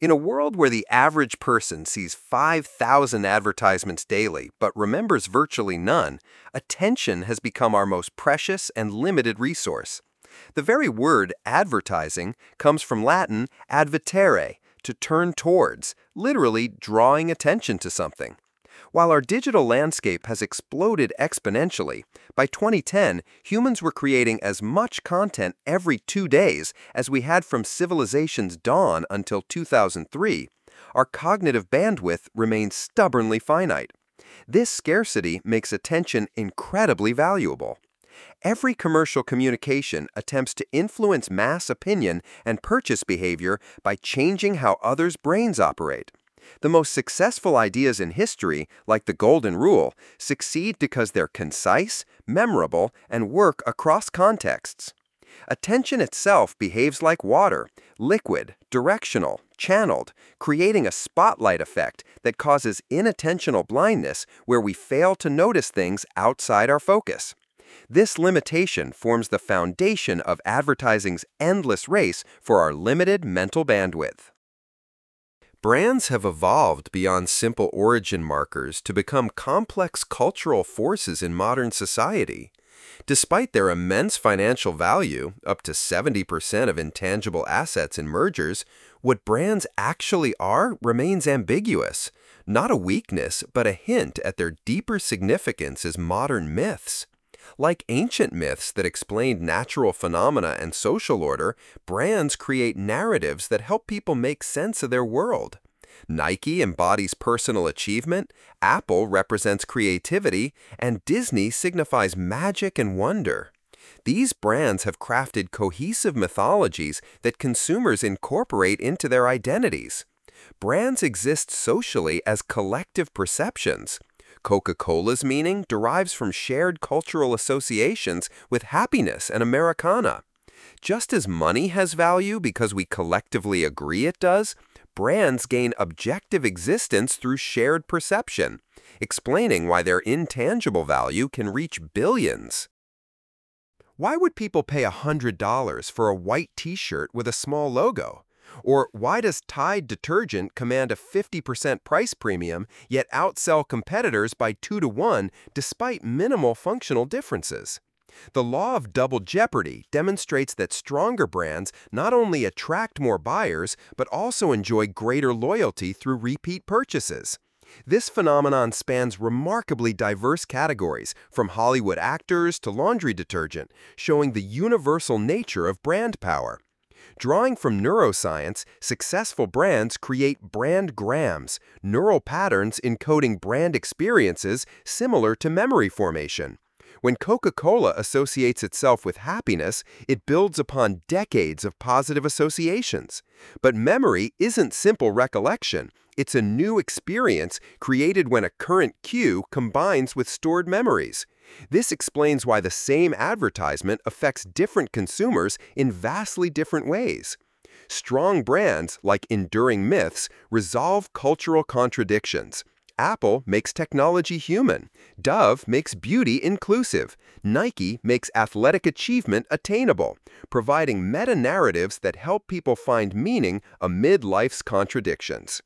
In a world where the average person sees 5,000 advertisements daily but remembers virtually none, attention has become our most precious and limited resource. The very word advertising comes from Latin advertere, to turn towards, literally drawing attention to something. While our digital landscape has exploded exponentially, by 2010, humans were creating as much content every 2 days as we had from civilization's dawn until 2003. Our cognitive bandwidth remains stubbornly finite. This scarcity makes attention incredibly valuable. Every commercial communication attempts to influence mass opinion and purchase behavior by changing how others' brains operate. The most successful ideas in history, like the Golden Rule, succeed because they're concise, memorable, and work across contexts. Attention itself behaves like water, liquid, directional, channeled, creating a spotlight effect that causes inattentional blindness where we fail to notice things outside our focus. This limitation forms the foundation of advertising's endless race for our limited mental bandwidth. Brands have evolved beyond simple origin markers to become complex cultural forces in modern society. Despite their immense financial value, up to 70% of intangible assets in mergers, what brands actually are remains ambiguous. Not a weakness, but a hint at their deeper significance as modern myths. Like ancient myths that explained natural phenomena and social order, brands create narratives that help people make sense of their world. Nike embodies personal achievement, Apple represents creativity, and Disney signifies magic and wonder. These brands have crafted cohesive mythologies that consumers incorporate into their identities. Brands exist socially as collective perceptions. Coca-Cola's meaning derives from shared cultural associations with happiness and Americana. Just as money has value because we collectively agree it does, brands gain objective existence through shared perception, explaining why their intangible value can reach billions. Why would people pay $100 for a white t-shirt with a small logo? Or why does Tide detergent command a 50% price premium yet outsell competitors by 2 to 1 despite minimal functional differences? The law of double jeopardy demonstrates that stronger brands not only attract more buyers, but also enjoy greater loyalty through repeat purchases. This phenomenon spans remarkably diverse categories, from Hollywood actors to laundry detergent, showing the universal nature of brand power. Drawing from neuroscience, successful brands create brand grams, neural patterns encoding brand experiences similar to memory formation. When Coca-Cola associates itself with happiness, it builds upon decades of positive associations. But memory isn't simple recollection. It's a new experience created when a current cue combines with stored memories. This explains why the same advertisement affects different consumers in vastly different ways. Strong brands, like enduring myths, resolve cultural contradictions. Apple makes technology human. Dove makes beauty inclusive. Nike makes athletic achievement attainable, providing meta-narratives that help people find meaning amid life's contradictions.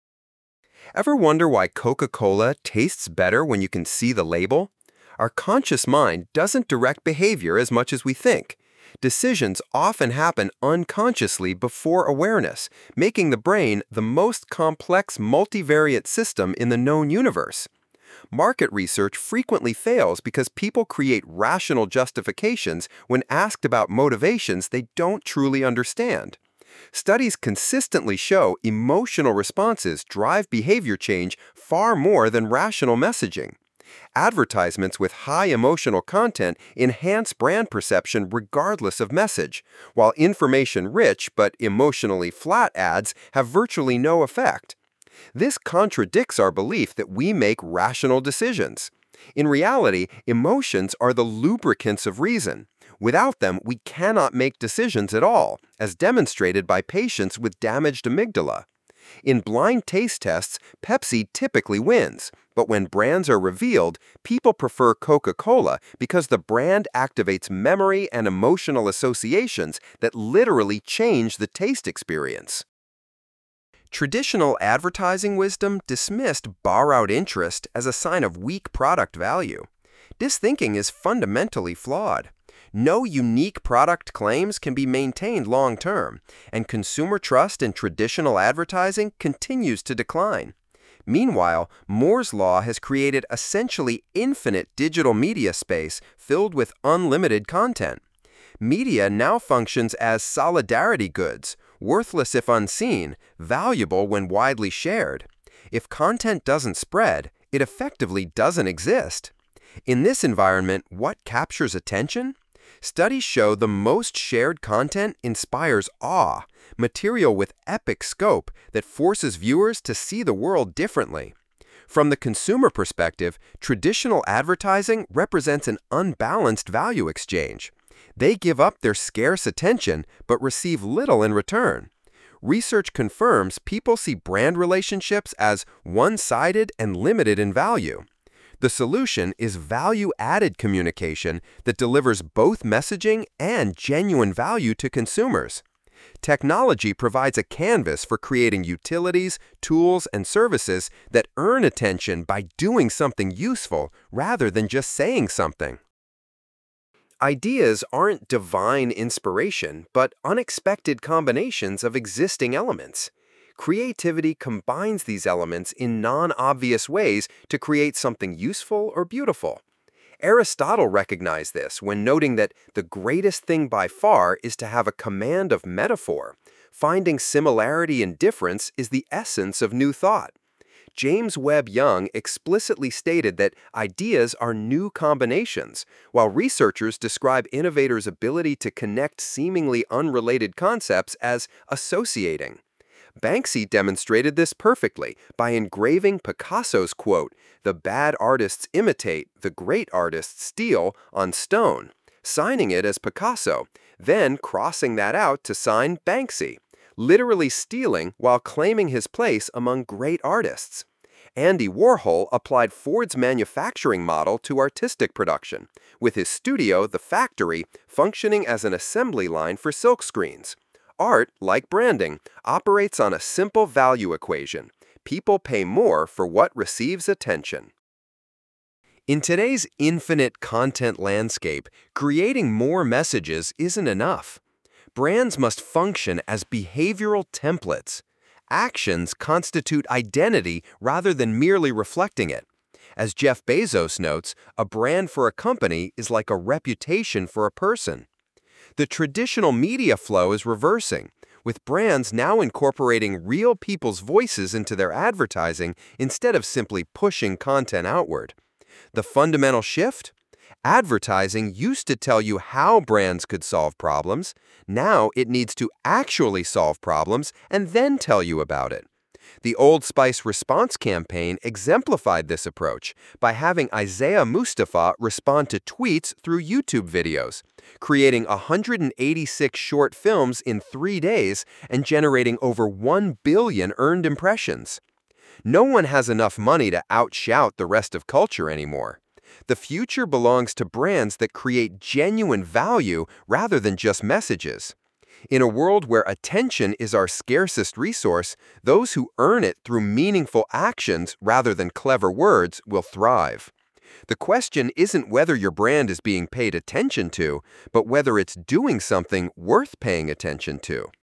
Ever wonder why Coca-Cola tastes better when you can see the label? Our conscious mind doesn't direct behavior as much as we think. Decisions often happen unconsciously before awareness, making the brain the most complex multivariate system in the known universe. Market research frequently fails because people create rational justifications when asked about motivations they don't truly understand. Studies consistently show emotional responses drive behavior change far more than rational messaging. Advertisements with high emotional content enhance brand perception regardless of message, while information-rich but emotionally flat ads have virtually no effect. This contradicts our belief that we make rational decisions. In reality, emotions are the lubricants of reason. Without them, we cannot make decisions at all, as demonstrated by patients with damaged amygdala. In blind taste tests, Pepsi typically wins, but when brands are revealed, people prefer Coca-Cola because the brand activates memory and emotional associations that literally change the taste experience. Traditional advertising wisdom dismissed borrowed interest as a sign of weak product value. This thinking is fundamentally flawed. No unique product claims can be maintained long term, and consumer trust in traditional advertising continues to decline. Meanwhile, Moore's Law has created essentially infinite digital media space filled with unlimited content. Media now functions as solidarity goods, worthless if unseen, valuable when widely shared. If content doesn't spread, it effectively doesn't exist. In this environment, what captures attention? Studies show the most shared content inspires awe, material with epic scope that forces viewers to see the world differently. From the consumer perspective, traditional advertising represents an unbalanced value exchange. They give up their scarce attention but receive little in return. Research confirms people see brand relationships as one-sided and limited in value. The solution is value-added communication that delivers both messaging and genuine value to consumers. Technology provides a canvas for creating utilities, tools, and services that earn attention by doing something useful rather than just saying something. Ideas aren't divine inspiration, but unexpected combinations of existing elements. Creativity combines these elements in non-obvious ways to create something useful or beautiful. Aristotle recognized this when noting that the greatest thing by far is to have a command of metaphor. Finding similarity in difference is the essence of new thought. James Webb Young explicitly stated that ideas are new combinations, while researchers describe innovators' ability to connect seemingly unrelated concepts as associating. Banksy demonstrated this perfectly by engraving Picasso's quote, "The bad artists imitate, the great artists steal," on stone, signing it as Picasso, then crossing that out to sign Banksy, literally stealing while claiming his place among great artists. Andy Warhol applied Ford's manufacturing model to artistic production, with his studio, The Factory, functioning as an assembly line for silkscreens. Art, like branding, operates on a simple value equation. People pay more for what receives attention. In today's infinite content landscape, creating more messages isn't enough. Brands must function as behavioral templates. Actions constitute identity rather than merely reflecting it. As Jeff Bezos notes, a brand for a company is like a reputation for a person. The traditional media flow is reversing, with brands now incorporating real people's voices into their advertising instead of simply pushing content outward. The fundamental shift? Advertising used to tell you how brands could solve problems. Now it needs to actually solve problems and then tell you about it. The Old Spice response campaign exemplified this approach by having Isaiah Mustafa respond to tweets through YouTube videos, creating 186 short films in 3 days and generating over 1 billion earned impressions. No one has enough money to outshout the rest of culture anymore. The future belongs to brands that create genuine value rather than just messages. In a world where attention is our scarcest resource, those who earn it through meaningful actions rather than clever words will thrive. The question isn't whether your brand is being paid attention to, but whether it's doing something worth paying attention to.